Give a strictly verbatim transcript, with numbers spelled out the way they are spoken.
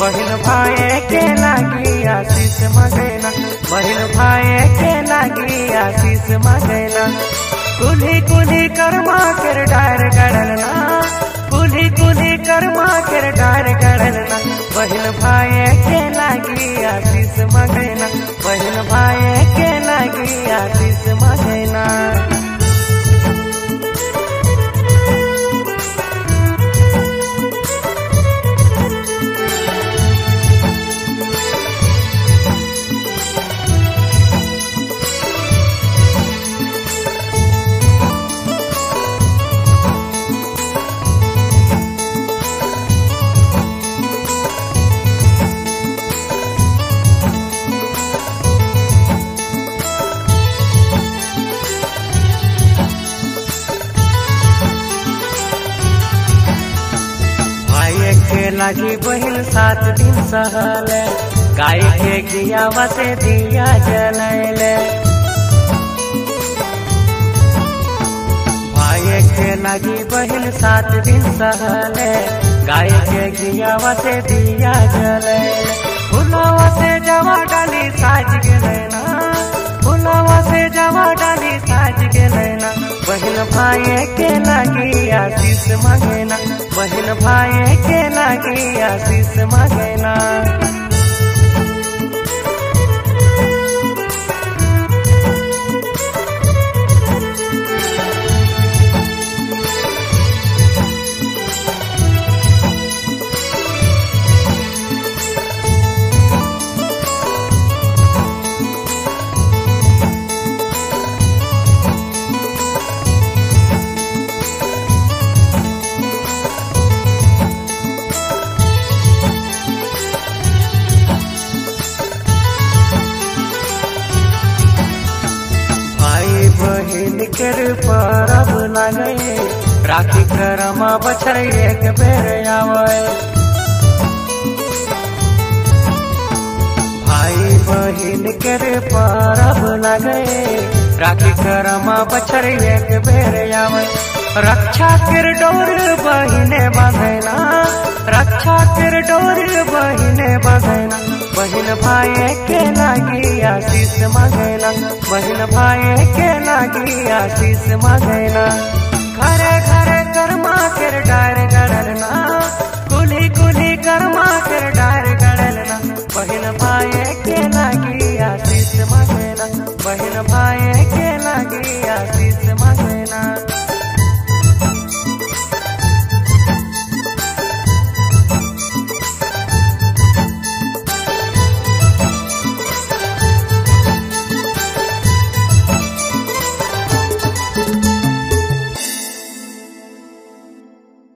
बहन भाई के लागी आशीष मगेना, बहन भाई के लागी आशीष मगेना। कुली कुली कर्मा कर डार गड़लना, कुली कुली कर्मा कर डार गड़लना। बहन भाई के लागी आशीष मगेना, बहन भाई के लागी आशीष मगेना। के लागी बहन सात दिन सहले, गाय के गियावा से दिया जलैले। भाई के लागी बहन सात दिन सहले, गाय के गियावा से दिया जलैले। फुलावा से जवा डाली साज गेलै ना, फुलावा से जवा डाली साज गेलै ना। बहन भाई के लागी आशीष मगेना, बहन भाई के लागी आशीष मगेना। बहिन कर परब लागे, राखी करमा बछर एक बेर आवे। भाई बहिन कर परब लागे, राखी करमा बछर एक बेर आवे। रक्षा कर डोर बहिने बंधना, रक्षा कर डोर बहिने बंधना। बहन भाई के लागी आशीष मगेना, बहन भाई के लागी आशीष मगेना। घरे घरे कर्मा कर डार गड़लना, कुली कुली कर्मा कर